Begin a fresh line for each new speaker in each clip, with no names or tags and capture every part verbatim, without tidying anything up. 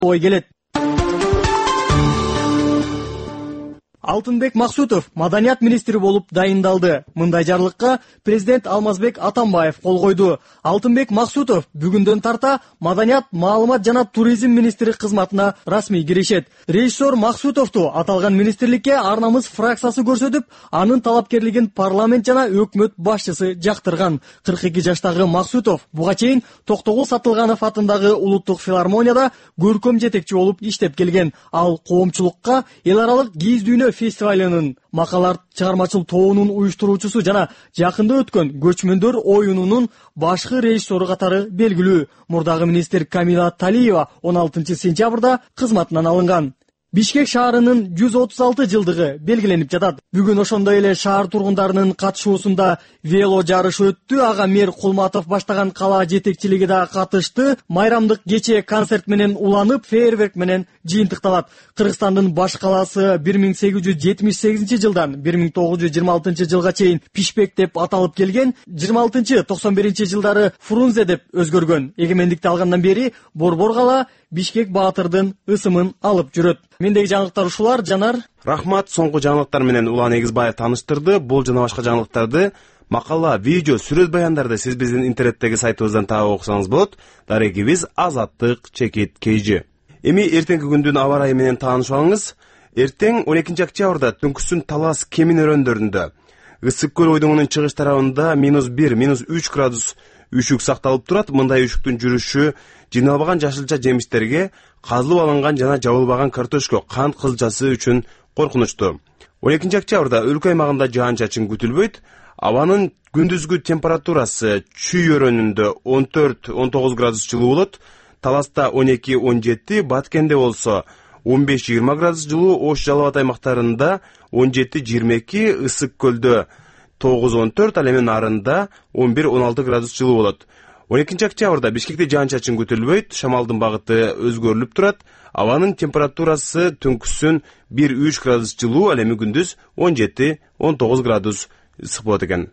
ой келет. Алтынбек Максутов маданият министри болуп дайындалды. Мындай жарлыкка президент Алмазбек Атамбаев кол койду. Алтынбек Максутов бүгүндөн тарта маданият, маалымат жана туризм министри кызматына расмий киришет. Режиссер Максутовду аталган министрликке ар намыс фракциясы көрсөтүп, анын талапкерлигин парламент жана өкмөт башчысы жактырган. кырк эки жаштагы Максутов буга чейин Токтогул Сатылганов атындагы улуттук филармонияда көркөм жетекчи болуп иштеп келген. Ал коомчулукка эл аралык кийиз дүйнө фестивалынын макал чыгармачыл тобунун уюштуруучусу жана жакында өткөн көчмөндөр оюнунун башкы режиссеру катары белгилүү. Мурдагы министр Камила Талиева он алтынчы сентябрда кызматынан алынган. Бишкек шаарынын жүз отуз алты жылдыгы белгиленип жатат. Бүгүн ошондой эле шаар тургундарынын катышуусунда вело жарыш өттү. Ага мэр Кулматов баштаган кала жетекчилиги да катышты. Майрамдык кече концерт менен уланып, фейерверк менен жыйынтыкталат. Кыргызстандын баш калаасы бир миң сегиз жүз жетимиш сегизинчи жылдан бир миң тогуз жүз жыйырма алтынчы жылга чейин Пишпек деп аталып келген, жыйырма алтынчы токсон биринчи жылдары Фрунзе деп өзгөргөн. Эгемендикти алгандан бери Борбор кала Бишкек Баатырдын ысымын алып жүрөт. Мендеги жаңылыктар ушулар. Жанар.
Рахмат, соңку жаңылыктар менен Улан Эгизбаев таныштырды. Бул жана башка жаңылыктарды, макала, видео, сүрөт баяндарды сиз биздин интернеттеги сайтыбыздан таап окусаңыз болот. Дарегибиз Азаттык чекит kg. Эми эртеңки күндүн аба ырайы менен таанышып алыңыз. Эртең он экинчи октябрда түнкүсүн Талас Кемин өрөндөрүндө, Ысык көл ойдоңунун чыгыш тарабында минус бир, минус үч градус үшүк сакталып турат. Мындай үшүктүн жүрүшү жиналбаган жашылча жемиштерге, казылып алынган жана жабылбаган картошка, кант кызылчасы үчүн коркунучтуу. он экинчи октябрда өлкө аймагында жаан-чачын күтүлбөйт. Абанын күндүзгү температурасы Чүй өрөөнүндө он төрт он тогуз градус жылуу болот. Таласта он эки он жети, Баткенде болсо он беш жыйырма градус жылуу, Ош Жалал Абад аймактарында он жети жыйырма эки, Ысык көлдө тогуз он төрт, ал эми нарында он бир он алты градус жылуу болот. он экинчи октябрда Бишкекте жаан-чачын күтүлбөйт, шамалдын багыты өзгөрүлүп турат. Абанын температурасы түнкүсүн бир үч градус жылуу, ал эми күндүз он жети он тогуз градус ысык болот экен.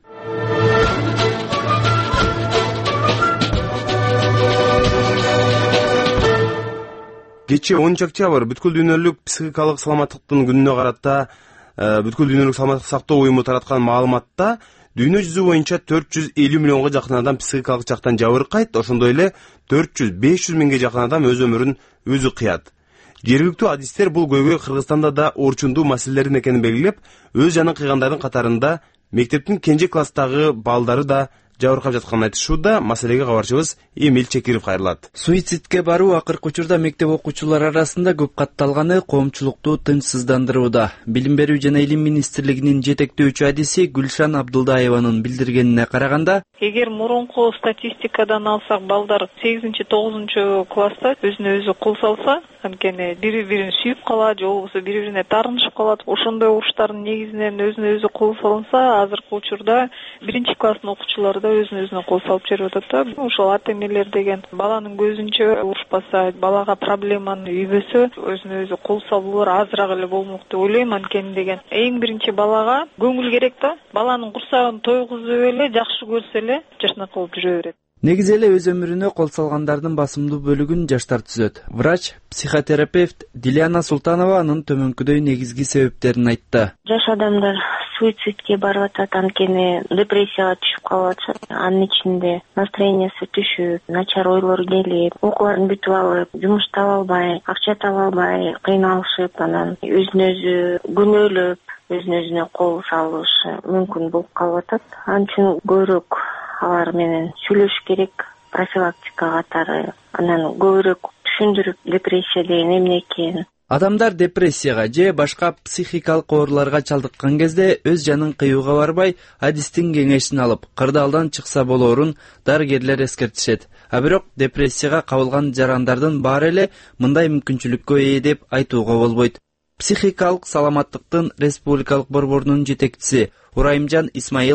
Кече онунчу октябрь бүткүл дүйнөлүк психикалык саламаттыктын күнүнө карата бүткүл дүйнөлүк саламаттык сактоо уюму тараткан маалыматта дүйнө жүзү боюнча төрт жүз элүү миллионго жакын адам психикалык жактан жабыркайт, ошондой эле төрт жүз беш жүз миңге жакын адам өз өмүрүн өзү кыят. Жергиликтүү адистер бул көйгөй Кыргызстанда да орчундуу маселелердин экенин белгилеп, өз жанын кыйгандардын катарында мектептин кенже класстагы балдары да жабыркап жатканын айтышууда. Маселеге кабарчыбыз Эмил Чекиров кайрылат.
Суицидке баруу акыркы учурда мектеп окуучулары арасында көп катталганы коомчулукту тынчсыздандырууда. Билим берүү жана илим министрлигинин жетектөөчү адиси Гүлшан Абдылдаеванын билдиргенине караганда,
эгер мурунку статистикадан алсак, балдар сегизинчи тогузунчу класста өзүнө өзү кол салса, анткени бири-бирин сүйүп калат, же болбосо бири-бирине таарынышып калат. Ошондой уруштардын негизинен өзүнө өзү кол салынса, азыркы учурда биринчи класстын окуучулары да өзүнө өзүнө кол салып жүрүп атат да. Ошол ата энелер деген баланын көзүнчө урушпаса, балага проблеманы үйбөсө, өзүнө өзү кол салуулар азыраак эле болмок деп ойлойм. Анткени деген эң биринчи балага көңүл керек да. Баланын курсагын тойгузуп эле, жакшы көрсө эле жашнак болуп жүрө берет.
Негизи эле өз өмүрүнө кол салгандардын басымдуу бөлүгүн жаштар түзөт. Врач, психотерапевт Диляна Султанова анын төмөнкүдөй негизги себептерин айтты.
Жаш адамдар суицидке барып атат, анткени депрессияга түшүп калып атышат. Анын ичинде настроениясы түшүп, начар ойлор келип, окууларын бүтүп алып, жумуш таба албай, акча таба албай, кыйналышып, анан өзүнө өзү күнөөлөп, өзүнө өзүнө кол салышы мүмкүн болуп калып атат. Анын үчүн көбүрөөк алар менен сүйлөшүш керек, профилактика катары, анан көбүрөөк түшүндүрүп, депрессия деген эмне экенин.
Адамдар депрессияга же башка психикалык ооруларга чалдыккан кезде өз жанын кыюуга барбай, адистин кеңешин алып, кырдаалдан чыкса болоорун дарыгерлер эскертишет. А бирок депрессияга кабылган жарандардын баары эле мындай мүмкүнчүлүккө ээ деп айтууга болбойт. Психикалык саламаттыктын республикалык борборунун жетекчиси Урайымжан Исмаилов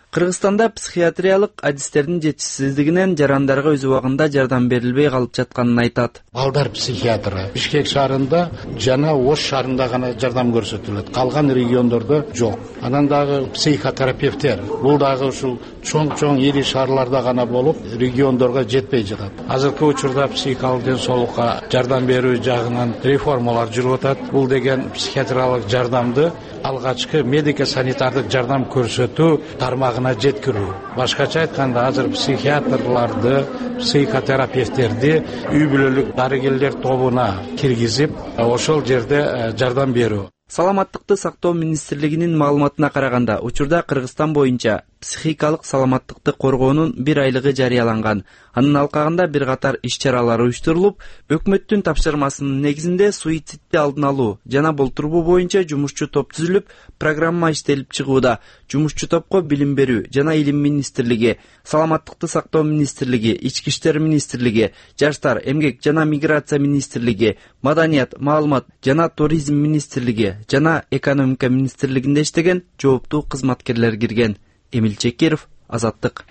Кыргызстанда психиатриялык адистердин жетишсиздигинен жарандарга өз убагында жардам берилбей калып жатканын айтат.
Балдар психиатры Бишкек шаарында жана Ош шаарында гана жардам көрсөтүлөт. Калган региондордо жок. Анан дагы психотерапевттер бул дагы ушул чоң-чоң ири шаарларда гана болуп, региондорго жетпей жатат. Азыркы учурда психикалык ден соолукка жардам берүү жагынан реформалар жүрүп атат. Бул деген психиатриялык жардамды алгачкы медико-санитардык жардам көрсөтүү тармагына жеткирүү. Башкача айтканда, азыр психиатрларды, психотерапевттерди үй бүлөлүк дарыгерлер тобуна киргизип, ошол жерде жардам берүү.
Саламаттыкты сактоо министрлигинин маалыматына караганда, учурда Кыргызстан боюнча психикалык саламаттыкты коргоонун бир айлыгы жарыяланган. Анын алкагында бир катар иш-чаралар уюштурулуп, өкмөттүн тапшырмасынын негизинде суицидди алдын алуу жана болтурбоо боюнча жумушчу топ түзүлүп, программа иштелип чыгууда. Жумушчу топко билим берүү жана илим министрлиги, Саламаттыкты сактоо министрлиги, Ички иштер министрлиги, Жаштар, эмгек жана миграция министрлиги, Маданият, маалымат жана туризм министрлиги жана экономика министрлигинде иштеген жооптуу кызматкерлер кирген. Эмил Чекиров, Азаттык.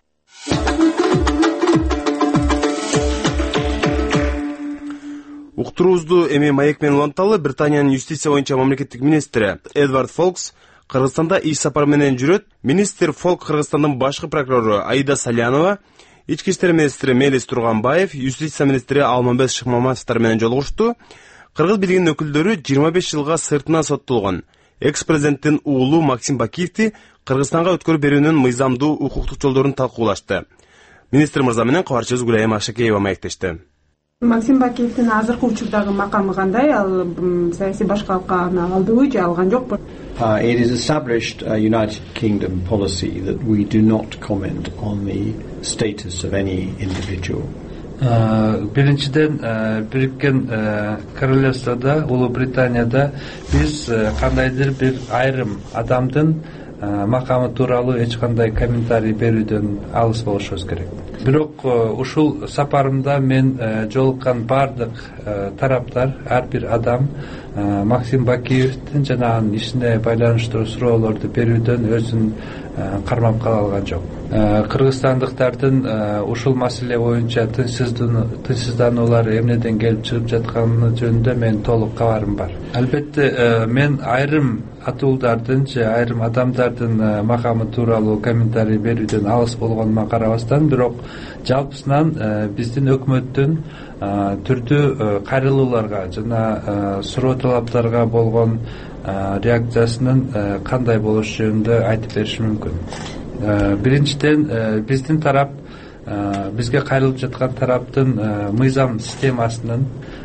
Уктуруубузду эми маек менен уланталы. Британиянын юстиция боюнча мамлекеттик министри Эдвард Фолкс Кыргызстанда иш сапар менен жүрөт. Министр Фолк Кыргызстандын башкы прокурору Аида Салянова, Ички иштер министри Мелис Турганбаев, юстиция министри Алмамбет Шыкмаматовдор менен жолугушту. Кыргыз бийлигинин өкүлдөрү жыйырма беш жылга сыртынан соттолгон экс-президенттин уулу Максим Бакиевди Кыргызстанга өткөрүп берүүнүн мыйзамдуу укуктук жолдорун талкуулашты. Министр мырза менен кабарчыбыз Гүлайым Ашакеева маектешти.
Максим Бакиевдин азыркы учурдагы макамы кандай? Ал саясий башкалыкка алдыбы же алган жокпу?
Uh, it is established a United Kingdom policy that we do not comment on the status of any individual.
Биринчиден, Бириккен Королевствода, Улуу Британияда биз кандайдыр бир айрым адамдын макамы тууралуу эч кандай комментарий берүүдөн алыс болушубуз керек. Бирок ушул сапарымда мен жолуккан бардык тараптар, ар бир адам Максим Бакиевдин жана анын ишине байланыштуу суроолорду берүүдөн өзүн кармап кала алган жок. Кыргызстандыктардын ушул маселе боюнча тынчсыздануулар эмнеден келип чыгып жатканы жөнүндө мен толук кабарым бар. Албетте мен айрым атуулдардын же айрым адамдардын макамы тууралуу комментарий берүүдөн алыс болгонума карабастан, бирок жалпысынан биздин өкмөттүн түрдүү кайрылууларга жана суроо талаптарга болгон реакциясынын кандай болушу жөнүндө айтып беришим мүмкүн. Биринчиден, биздин тарап, бизге кайрылып жаткан тараптын мыйзам системасынын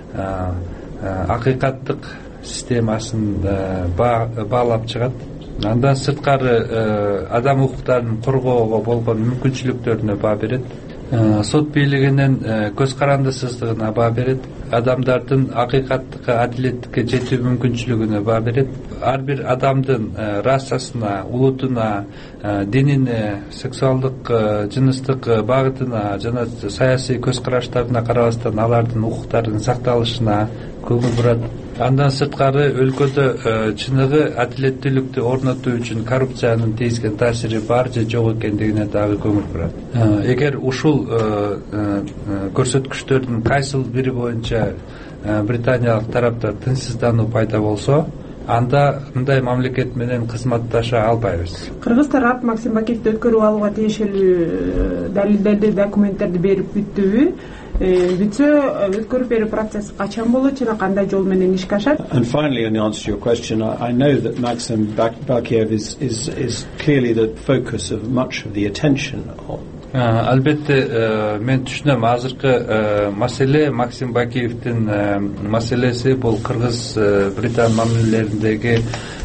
акыйкаттык системасын баалап чыгат. Андан сырткары адам укуктарын коргоого болгон мүмкүнчүлүктөрүнө баа берет. Сот бийлигинин көз карандысыздыгына баа берет. Адамдардын акыйкаттыкка, адилеттикке жетүү мүмкүнчүлүгүнө баа берет. Ар бир адамдын расасына, улутуна, динине, сексуалдык, жыныстык багытына жана саясий көз караштарына карабастан алардын укуктарынын сакталышына көңүл бурат. Андан сырткары өлкөдө чыныгы адилеттүүлүктү орнотуу үчүн коррупциянын тийгизген таасири бар же жок экендигине дагы көңүл бурат. Эгер ушул көрсөткүчтөрдүн кайсыл бири боюнча британиялык тарапта тынчсыздануу пайда болсо, анда мындай мамлекет менен кызматташа албайбыз.
Кыргыз тарап Максим Бакиевди өткөрүп алууга тиешелүү далилдерди, документтерди берип бүттүбү? Бүтсө өткөрүп берүү процесси качан болот жана кандай жол менен ишке ашат?
And finally, in answer to your question, I, I know that Maxim Bakiev is, is, is clearly the focus of much of the attention of.
Албетте мен түшүнөм, азыркы маселе Максим Бакиевдин маселеси бул Кыргыз Британ мамилелериндеги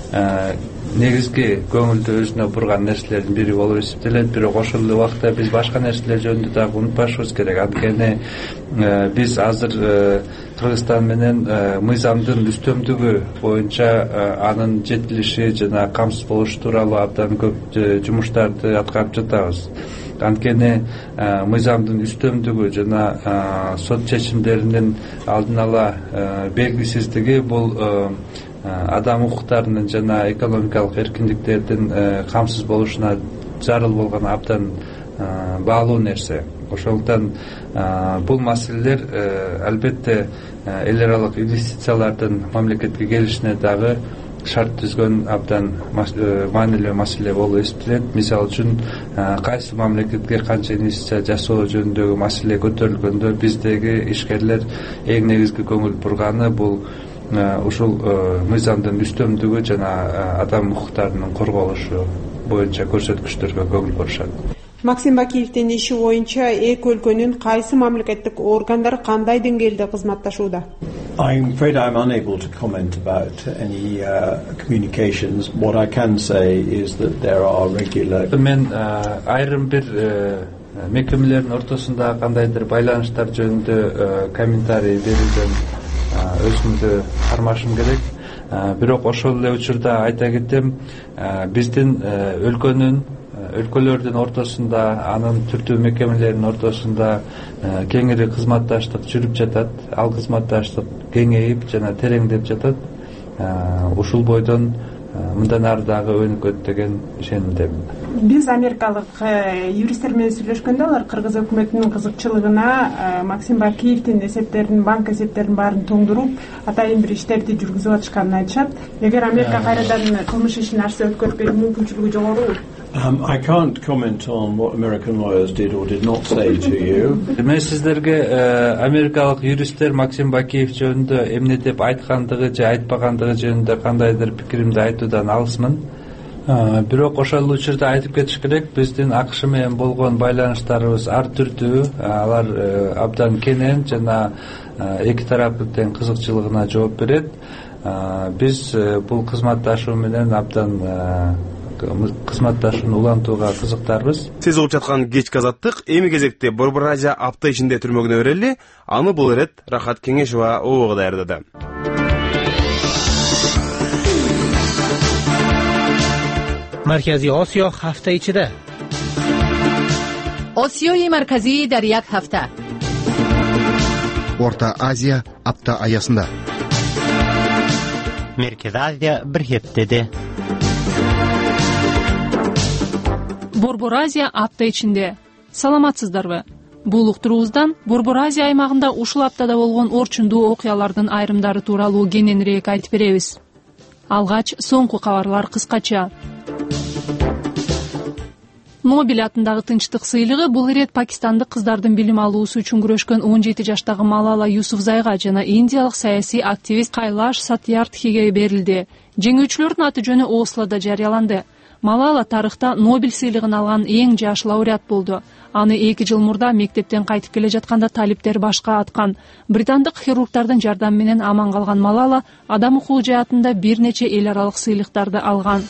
негизги көңүлдү өзүнө бурган нерселердин бири болуп эсептелет. Бирок ошол эле убакта биз башка нерселер жөнүндө дагы унутпашыбыз керек. Анткени биз азыр Кыргызстан менен мыйзамдын үстөмдүгү боюнча анын жетилиши жана камсыз болушу тууралуу абдан көп жумуштарды аткарып жатабыз. Анткени мыйзамдын үстөмдүгү жана сот чечимдеринин алдын ала белгисиздиги бул адам укуктарынын жана экономикалык эркиндиктердин камсыз болушуна зарыл болгон абдан баалуу нерсе. Ошондуктан бул маселелер албетте эл аралык инвестициялардын мамлекетке келишине дагы шарт түзгөн абдан маанилүү маселе болуп эсептелет. Мисалы үчүн кайсы мамлекетке канча инвестиция жасоо жөнүндөгү маселе көтөрүлгөндө биздеги ишкерлер эң негизги көңүл бурганы бул ушул мыйзамдын үстөмдүгү жана адам укуктарынын корголушу боюнча көрсөткүчтөргө көңүл бурушат.
Максим Бакиевдин иши боюнча эки өлкөнүн кайсы мамлекеттик органдары кандай деңгээлде кызматташууда?
I'm afraid I'm unable to comment about any uh, communications. What I can say is that there are regular.
Мен айрым бир мекемелердин ортосунда кандайдыр байланыштар жөнүндө комментарий берилген өзүмдү кармашым керек. Бирок ошол эле учурда айта кетем, биздин өлкөнүн өлкөлөрдүн ортосунда, анын түрдүү мекемелеринин ортосунда кеңири кызматташтык жүрүп жатат. Ал кызматташтык кеңейип жана тереңдеп жатат. Ушул бойдон мындан ары дагы өнүкөт деген ишенимдемин.
Биз америкалык юристтер менен сүйлөшкөндө алар кыргыз өкмөтүнүн кызыкчылыгына Максим Бакиевдин эсептерин, банк эсептерин баарын тоңдуруп, атайын бир иштерди жүргүзүп атышканын айтышат. Эгер Америка кайрадан кылмыш ишин арсы өткөрүп берүү мүмкүнчүлүгү жогорубу?
Um, I can't comment on what American lawyers did or did not say to you.
Мен сиздерге америкалык юристтер Максим Бакиев жөнүндө эмне деп айткандыгы же айтпагандыгы жөнүндө кандайдыр пикиримди айтуудан алысмын. Бирок ошол учурда айтып кетиш керек, биздин АКШ менен болгон байланыштарыбыз ар түрдүү, алар абдан кенен жана эки тараптын тең кызыкчылыгына жооп берет. Биз бул кызматташуу менен абдан кызматташууну улантууга кызыктарбыз.
Сиз угуп жаткан кечки азаттык эми кезекте Борбор Азия апта ичинде түрмөгүнө берели. Аны бул ирет Рахат Кеңешова обого даярдады.
Маркази Осиё ҳафта ичида.
Осиёи марказӣ дар як ҳафта.
Орта Азия апта аясында.
Меркези Азия бир ҳаптада.
Борбор Азия апта ичинде. Саламатсыздарбы? Бул уктуруубуздан Борбор Азия аймагында ушул аптада болгон орчундуу окуялардын айрымдары тууралуу кененирээк айтып беребиз. Алгач соңку кабарлар кыскача. Нобель атындагы тынчтык сыйлыгы бул ирет пакистандык кыздардын билим алуусу үчүн күрөшкөн он жети жаштагы Малала Юсуфзайга жана индиялык саясий активист Кайлаш Сатьярдхиге берилди. Жеңүүчүлөрдүн аты жөнү Ослода жарыяланды. Малала тарыхта Нобель сыйлыгын алган эң жаш лауреат болду. Аны эки жыл мурда мектептен кайтып келе жатканда талиптер башка аткан. Британдык хирургдардын жардамы менен аман калган Малала адам укугу жаатында бир нече эл аралык сыйлыктарды алган.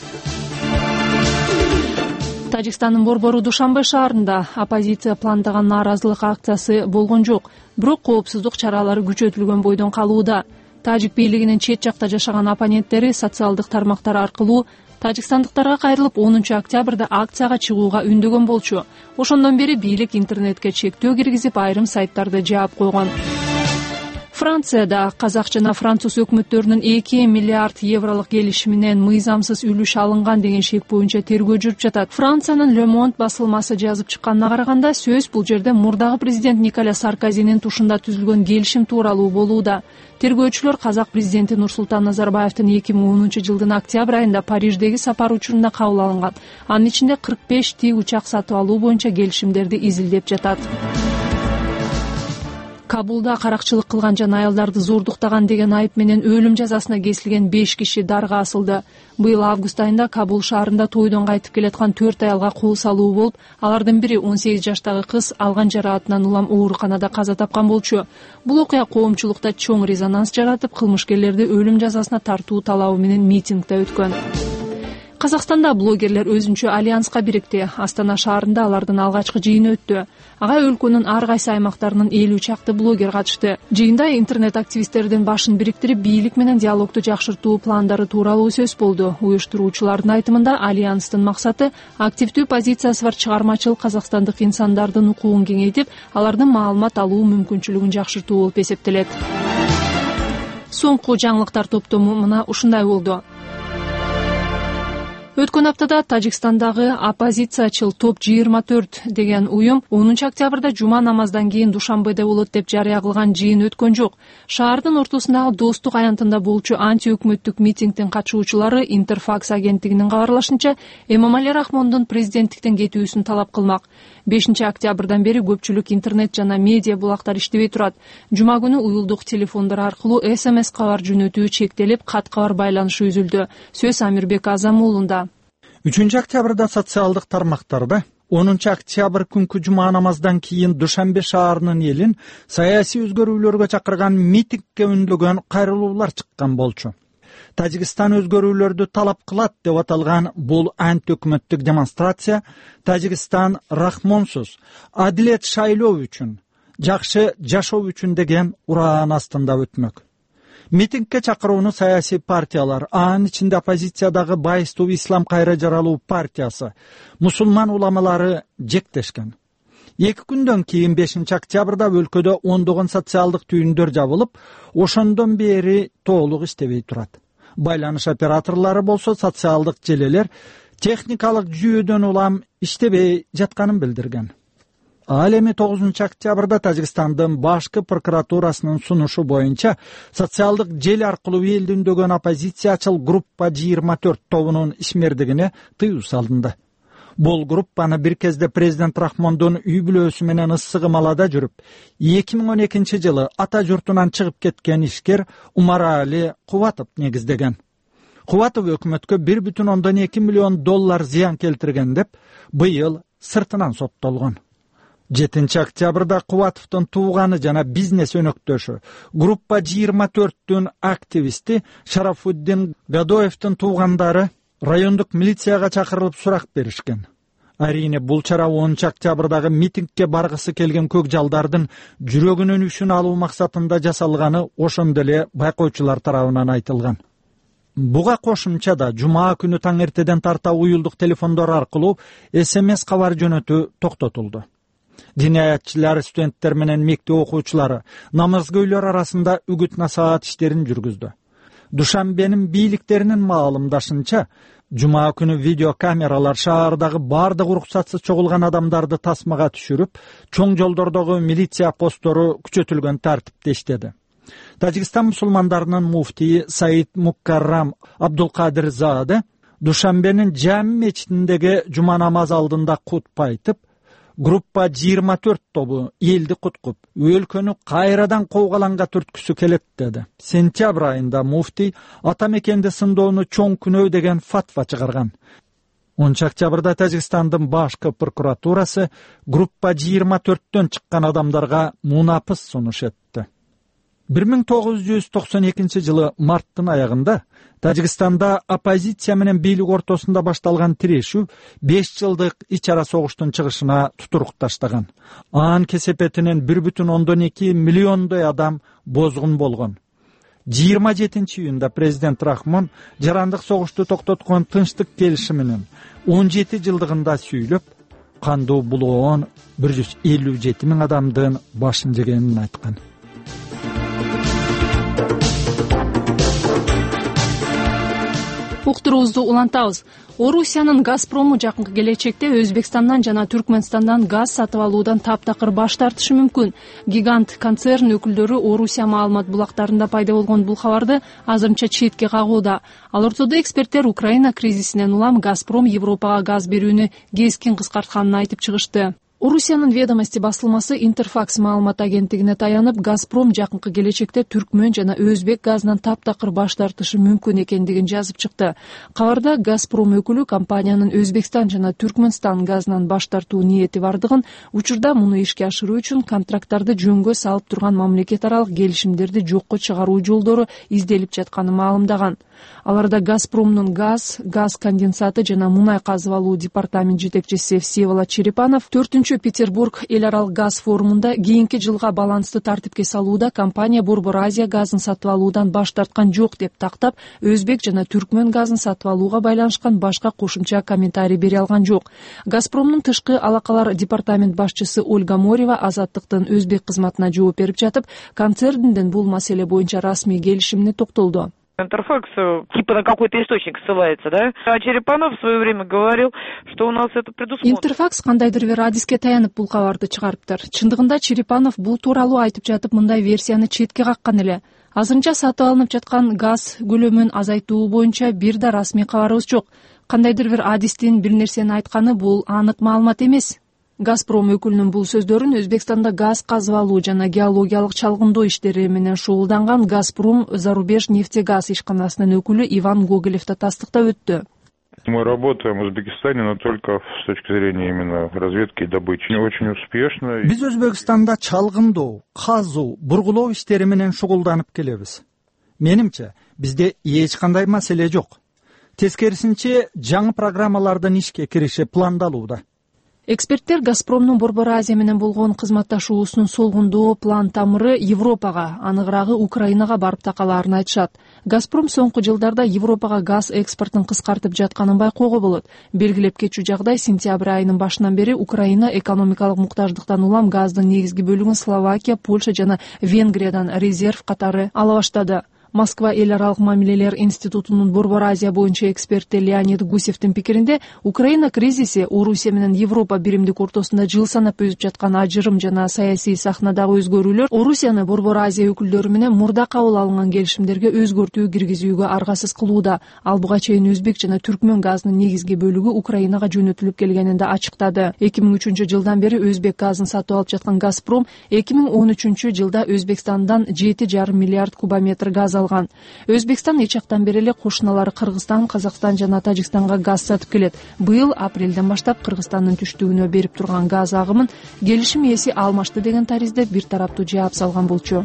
Тажикстандын борбору Душанбе шаарында оппозиция пландаган нааразылык акциясы болгон жок, бирок коопсуздук чаралары күчөтүлгөн бойдон калууда. Тажик бийлигинин чет жакта жашаган оппоненттери социалдык тармактар аркылуу тажикстандыктарга кайрылып онунчу октябрда акцияга чыгууга үндөгөн болчу. Ошондон бери бийлик интернетке чектөө киргизип айрым сайттарды жаап койгон. Францияда казак жана француз өкмөттөрүнүн эки миллиард евролук келишиминен мыйзамсыз үлүш алынган деген шек боюнча тергөө жүрүп жатат. Франциянын Le Monde басылмасы жазып чыкканына караганда, сөз бул жерде мурдагы президент Николя Саркозинин тушунда түзүлгөн келишим тууралуу болууда. Тергөөчүлөр казак президенти Нурсултан Назарбаевдин эки миң онунчу жылдын октябрь айында Париждеги сапар учурунда кабыл алынган. Анын ичинде кырк беш ти учак сатып алуу боюнча келишимдерди изилдеп жатат. Кабулда каракчылык кылган жана аялдарды зордуктаган деген айып менен өлүм жазасына кесилген беш киши дарга асылды. Быйыл август айында Кабул шаарында тойдон кайтып келаткан төрт аялга кол салуу болуп, алардын бири он сегиз жаштагы кыз алган жараатынан улам ооруканада каза тапкан болчу. Бул окуя коомчулукта чоң резонанс жаратып, кылмышкерлерди өлүм жазасына тартуу талабы менен митингде өткөн. Казакстанда блогерлер өзүнчө альянска бирикти. Астана шаарында алардын алгачкы жыйыны өттү. Ага өлкөнүн ар кайсы аймактарынын элүү чакты блогер катышты. Жыйында интернет активисттердин башын бириктирип, бийлик менен диалогду жакшыртуу пландары тууралуу сөз болду. Уюштуруучулардын айтымында альянстын максаты активдүү позициясы бар чыгармачыл казакстандык инсандардын укугун кеңейтип, алардын маалымат алуу мүмкүнчүлүгүн жакшыртуу болуп эсептелет. Соңку жаңылыктар топтому мына ушундай болду. Өткөн аптада Тажикстандагы оппозициячыл топ жыйырма төрт деген уюм онунчу октябрда жума намаздан кийин Душанбеде болот деп жарыя кылган жыйын өткөн жок. Шаардын ортосундагы Достук аянтында болчу антиөкмөттүк митингдин катышуучулары Интерфакс агенттигинин кабарлашынча Эмомали Рахмондун президенттиктен кетүүсүн талап кылмак. бешинчи октябрдан бери көпчүлүк интернет жана медиа булактар иштебей турат. Жума күнү уюлдук телефондор аркылуу эс эм эс кабар жөнөтүү чектелип, кат кабар байланышы үзүлдү. Сөз Амирбек Азамуулунда.
үчүнчү октябрда социалдык тармактарда онунчу октябрь күнкү жума намаздан кийин Душанбе шаарынын элин саясий өзгөрүүлөргө чакырган митингге үндөгөн кайрылуулар чыккан болчу. Тажикстан өзгөрүүлөрдү талап кылат деп аталган бул антиөкмөттүк демонстрация Тажикстан Рахмонсуз адилет шайлоо үчүн, жакшы жашоо үчүн деген ураан астында өтмөк. Митингге чакырууну саясий партиялар, анын ичинде оппозициядагы Байыстуу Ислам кайра жаралуу партиясы, мусулман уламалары жектешкен. Эки күндөн кийин бешинчи октябрда өлкөдө ондогон социалдык түйүндөр жабылып, ошондон бери толук иштебей турат. Байланыш операторлору болсо социалдык желелер техникалык жүйөдөн улам иштебей жатканын билдирген. Ал эми тогузунчу октябрда Тажикстандын башкы прокуратурасынын сунушу боюнча социалдык желе аркылуу элди үндөгөн оппозициячыл группа жыйырма төрт тобунун ишмердигине тыюу салынды. Бул группаны бир кезде президент Рахмондун үй бүлөсү менен ыссы кымалада жүрүп, эки миң он экинчи жылы ата журтунан чыгып кеткен ишкер Умарали Кубатов негиздеген. Кубатов өкмөткө бир бүтүн ондон эки миллион доллар зыян келтирген деп быйыл сыртынан соттолгон. жетинчи октябрда Кубатовдун тууганы жана бизнес өнөктөшү, группа жыйырма төрттүн активисти Шарафуддин Гадоевдин туугандары райондук милицияга чакырылып сурак беришкен. Арине бул чара онунчу октябрдагы митингге баргысы келген көк жалдардын жүрөгүнүн үшүн алуу максатында жасалганы ошондо эле байкоочулар тарабынан айтылган. Буга кошумча да жума күнү таң эртеден тарта уюлдук телефондор аркылуу эс эм эс кабар жөнөтүү токтотулду. Диниятчылар, студенттер менен мектеп окуучулары намазгөйлөр арасында үгүт насаат иштерин жүргүздү. Душанбенин бийликтеринин маалымдашынча, жума күнү видеокамералар шаардагы бардык уруксатсыз чогулган адамдарды тасмага түшүрүп, чоң жолдордогу милиция посттору күчөтүлгөн тартипте иштеди. Тажикстан мусулмандарынын муфтии Саид Муккаррам Абдулкадир Зааде Душанбенин Жами мечитиндеги жума намаз алдында кутба айтып, группа жыйырма төрт тобу элди куткуп, өлкөнү кайрадан куугаланга түрткүсү келет деди. Сентябрь айында муфтий ата мекенди сындоону чоң күнөө деген фатва чыгарган. онунчу октябрда Тажикстандын башкы прокуратурасы группа жыйырма төрттөн чыккан адамдарга мунапыс сунуш этти. бир миң тогуз жүз токсон экинчи жылы марттын аягында Тажикстанда оппозиция менен бийлик ортосунда башталган тирешүү беш жылдык ич ара согуштун чыгышына тутурук таштаган. Анын кесепетинен бир бүтүн ондон эки миллиондой адам бозгун болгон. жыйырма жетинчи июнда президент Рахмон жарандык согушту токтоткон тынчтык келишиминин он жети жылдыгында сүйлөп, кандуу булоон бир жүз элүү жети миң адамдын башын жегенин айткан.
Уктуруубузду улантабыз. Орусиянын Газпрому жакынкы келечекте Өзбекстандан жана Түркмөнстандан газ сатып алуудан таптакыр баш тартышы мүмкүн. Гигант концерн өкүлдөрү Орусия маалымат булактарында пайда болгон бул кабарды азырынча четке кагууда. Ал ортодо эксперттер Украина кризисинен улам Газпром Европага газ берүүнү кескин кыскартканын айтып чыгышты. Орусиянын Ведомости басылмасы Интерфакс маалымат агенттигине таянып, Газпром жакынкы келечекте түркмөн жана өзбек газынан таптакыр баш тартышы мүмкүн экендигин жазып чыкты. Кабарда Газпром өкүлү компаниянын Өзбекстан жана Түркмөнстан газынан баш тартуу ниети бардыгын, учурда муну ишке ашыруу үчүн контракттарды жөнгө салып турган мамлекет аралык келишимдерди жокко чыгаруу жолдору изделип жатканын маалымдаган. Аларда Газпромдун газ, газ конденсаты жана мунай казып алуу департамент жетекчиси Всеволод Черепанов төртүнчү Петербург эл аралык газ форумунда кийинки жылга балансты тартипке салууда компания Борбор Азия газын сатып алуудан баш тарткан жок деп тактап, өзбек жана түркмөн газын сатып алууга байланышкан башка кошумча комментарий бере алган жок. Газпромдун тышкы алакалар департамент башчысы Ольга Морева Азаттыктын өзбек кызматына жооп берип жатып, концерндин бул маселе боюнча расмий келишимине токтолду.
Интерфакс типа на какой-то источник ссылается, да? А Черепанов в свое время говорил, что у нас это предусмотрено.
Интерфакс кандайдыр бир адиске таянып бул кабарды чыгарыптыр. Чындыгында Черепанов бул тууралуу айтып жатып мындай версияны четке каккан эле. Азырынча сатып алынып жаткан газ көлөмүн азайтуу боюнча бир да расмий кабарыбыз жок. Кандайдыр бир адистин бир нерсени айтканы бул анык маалымат эмес. Газпром өкүлүнүн бул сөздөрүн Өзбекстанда газ казып алуу жана геологиялык чалгындоо иштери менен шугулданган Газпром Зарубеж нефтегаз ишканасынын өкүлү Иван Гоголев да тастыктап өттү.
Мы работаем в Узбекистане, но только с точки зрения именно разведки и добычи. Очень успешно.
Биз Өзбекстанда чалгындоо, казуу, бургулоо иштери менен шугулданып келебиз. Менимче, бизде эч кандай маселе жок. Тескерисинче, жаңы программалардын ишке кириши пландалууда.
Эксперттер Газпромдун Борбор Азия менен болгон кызматташуусунун солгундоо план тамыры Европага, аныгыраагы Украинага барып такалаарын айтышат. Газпром соңку жылдарда Европага газ экспортун кыскартып жатканын байкоого болот. Белгилеп кетчү жагдай сентябрь айынын башынан бери Украина экономикалык муктаждыктан улам газдын негизги бөлүгүн Словакия, Польша жана Венгриядан резерв катары ала баштады. Москва эл аралык мамилелер институтунун Борбор Азия боюнча эксперти Леонид Гусевдин пикиринде, Украина кризиси Орусия менен Европа биримдик ортосунда жыл санап өзүп жаткан ажырым жана саясий сахнадагы өзгөрүүлөр Орусияны Борбор Азия өкүлдөрү менен мурда кабыл алынган келишимдерге өзгөртүү киргизүүгө аргасыз кылууда. Ал буга чейин өзбек жана түркмөн газынын негизги бөлүгү Украинага жөнөтүлүп келгенин да ачыктады. эки миң үчүнчү жылдан бери өзбек газын сатып алып жаткан Газпром эки миң он үчүнчү жылда Өзбекстандан жети жарым миллиард кубометр газ алган. Өзбекстан эч жактан бери эле кошуналары Кыргызстан, Казакстан жана Тажикстанга газ сатып келет. Быйыл апрелден баштап Кыргызстандын түштүгүнө берип турган газ агымын келишим ээси алмашты деген таризде бир тараптуу жаап салган болчу.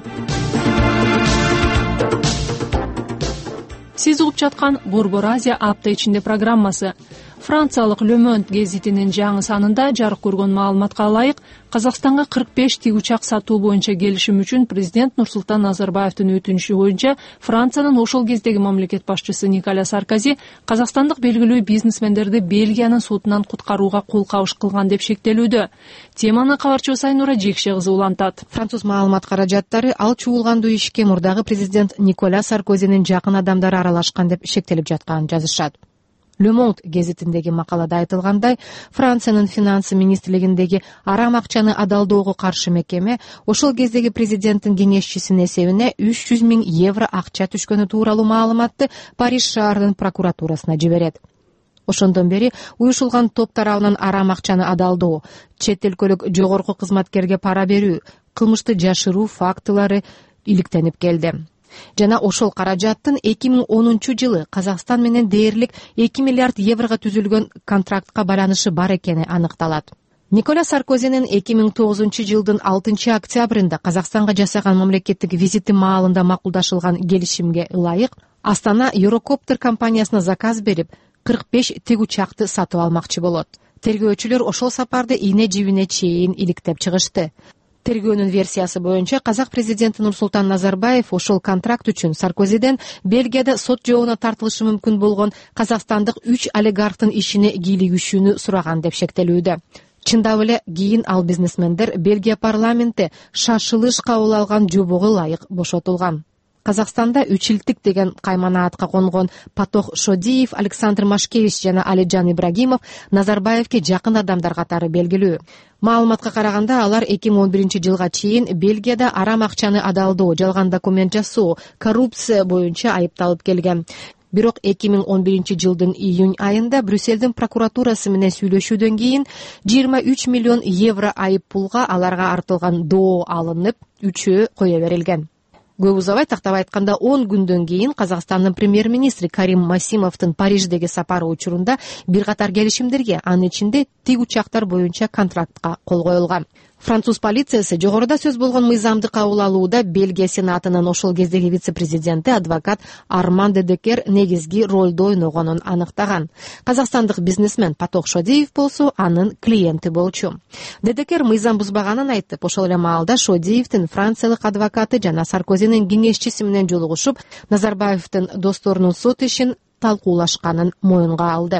Сиз угуп жаткан Борбор Азия апта ичинде программасы. Франциялык Le Monde гезитинин жаңы санында жарык көргөн маалыматка ылайык, Казакстанга кырк беш тигучак сатуу боюнча келишим үчүн президент Нурсултан Назарбаевдин өтүнүшү боюнча Франциянын ошол кездеги мамлекет башчысы Николя Саркози казакстандык белгилүү бизнесмендерди Бельгиянын сотунан куткарууга кол кабыш кылган деп шектелүүдө. Теманы кабарчыбыз Айнура Жекше кызы улантат.
Француз маалымат каражаттары ал чуулгандуу ишке мурдагы президент Николя Саркозинин жакын адамдары аралашкан деп шектелип жатканын жазышат. Le Monde гезитиндеги макалада айтылгандай, Франциянын финансы министрлигиндеги арам акчаны адалдоого каршы мекеме ошол кездеги президенттин кеңешчисинин эсебине үч жүз миң евро акча түшкөнү тууралуу маалыматты Париж шаарынын прокуратурасына жиберет. Ошондон бери уюшулган топ тарабынан арам акчаны адалдоо, чет өлкөлүк жогорку кызматкерге пара берүү, кылмышты жашыруу фактылары иликтенип келди. Жана ошол каражаттын эки миң онунчу жылы Казакстан менен дээрлик эки миллиард еврого түзүлгөн контрактка байланышы бар экени аныкталат. Николя Саркозинин эки миң тогузунчу жылдын алтынчы октябрында Казакстанга жасаган мамлекеттик визити маалында макулдашылган келишимге ылайык Астана Eurocopter компаниясына заказ берип, кырк беш тигучакты сатып алмакчы болот. Тергөөчүлөр ошол сапарды ийне жибине чейин иликтеп чыгышты. Тергөөнүн версиясы боюнча казак президенти Нурсултан Назарбаев ошол контракт үчүн Саркозиден Бельгияда сот жообуна тартылышы мүмкүн болгон казакстандык үч олигархтын ишине кийлигишүүнү сураган деп шектелүүдө. Чындап эле кийин ал бизнесмендер Бельгия парламенти шашылыш кабыл алган жобого ылайык бошотулган. Казакстанда үч илтик деген кайманаатка конгон Патох Шодиев, Александр Машкевич жана Алиджан Ибрагимов Назарбаевке жакын адамдар катары белгилүү. Маалыматка караганда алар эки миң он биринчи жылга чейин Бельгияда арам акчаны адалдоо, жалган документ жасоо, коррупция боюнча айыпталып келген. Бирок эки миң он биринчи жылдын июнь айында Брюссельдин прокуратурасы менен сүйлөшүүдөн кийин жыйырма үч миллион евро айып пулга аларга артылган доо алынып, үчөө кое берилген. Көп узабай, тактап айтканда он күндөн кийин Казакстандын премьер-министри Карим Масимовдун Париждеги сапары учурунда бир катар келишимдерге, анын ичинде тиг учактар боюнча контрактка кол коюлган. Француз полициясы жогоруда сөз болгон мыйзамды кабыл алууда Бельгия сенатынын ошол кездеги вице-президенти адвокат Арман Дедекер негизги ролду ойногонун аныктаган. Казакстандык бизнесмен Патох Шодиев болсо анын клиенти болчу. Дедекер мыйзам бузбаганын айтып, ошол эле маалда Шодиевдин франциялык адвокаты жана Саркозинин кеңешчиси менен жолугушуп, Назарбаевдин досторунун сот ишин талкуулашканын моюнга алды.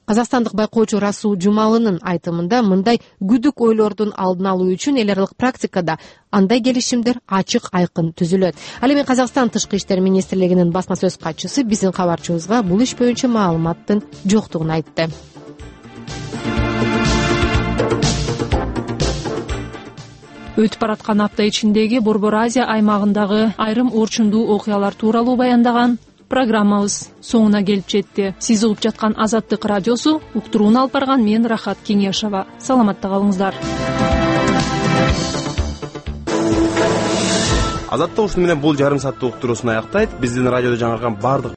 казакстандык байкоочу Расул Жумалынын айтымында мындай күдүк ойлордун алдын алуу үчүн эл аралык практикада андай келишимдер ачык айкын түзүлөт. Ал эми Казакстан Тышкы иштер министрлигинин басма сөз катчысы биздин кабарчыбызга бул иш боюнча маалыматтын жоктугун айтты.
Өтүп бараткан апта ичиндеги Борбор Азия аймагындагы айрым орчундуу окуялар тууралуу баяндаган программабыз соңуна келип жетти. Сиз угуп жаткан Азаттык радиосу, уктурууну алып барган мен Рахат Кеңешова. Саламатта калыңыздар.
Азаттык ушуну менен бул жарым сааттык уктуруусун аяктайт. Биздин радиодо жаңырган бардык